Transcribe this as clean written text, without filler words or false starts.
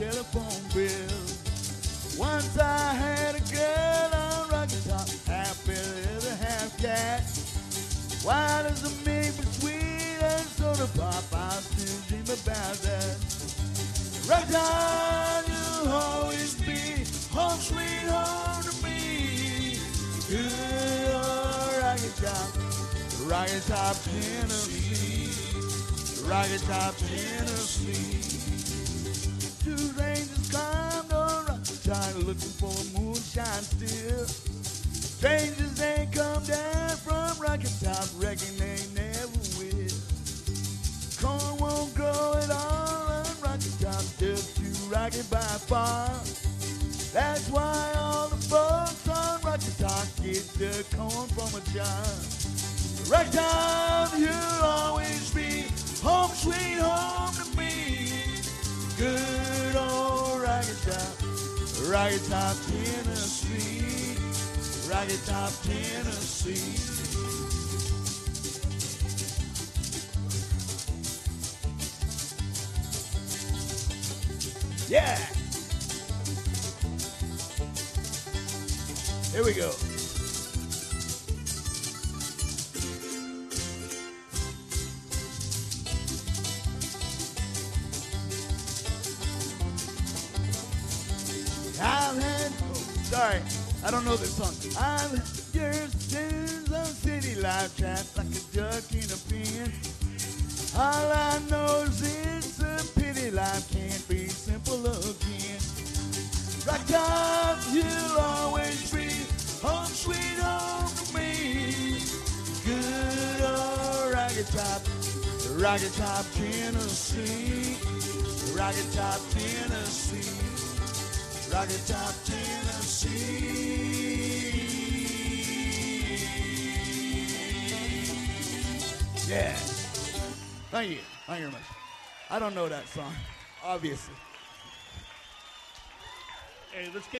telephone bill. Once I had a girl on Rocky Top, half billy, half cat. White as a maple sweet and soda pop, I still dream about that. Rocky Top, you'll always be home sweet home to me. Good old Rocky Top, Rocky Top, Tennessee. Rocky Top, Tennessee. Two rangers climbed on Rocky Top looking for moonshine still. Strangers ain't come down from Rocky Top, reckon they never will. Corn won't grow at all on Rocky Top, just too rocky by far. That's why all the folks on Rocky Top get their corn from a jar. Rocky Top, you'll always be home sweet home to me. Good old Rocky Top, Rocky Top, Tennessee. Rocky Top, Tennessee. Yeah. Here we go. Sorry, I don't know this song. I've had years on city life trapped like a duck in a pen. All I know is it's a pity life can't be simple again. Rock Top, you'll always be home sweet home to me. Good old Rocky Top, Rocky Top, Tennessee. Rocky Top, Tennessee. Rocky Top, Tennessee. Yeah. Thank you. Thank you very much. I don't know that song, obviously. Hey, let's get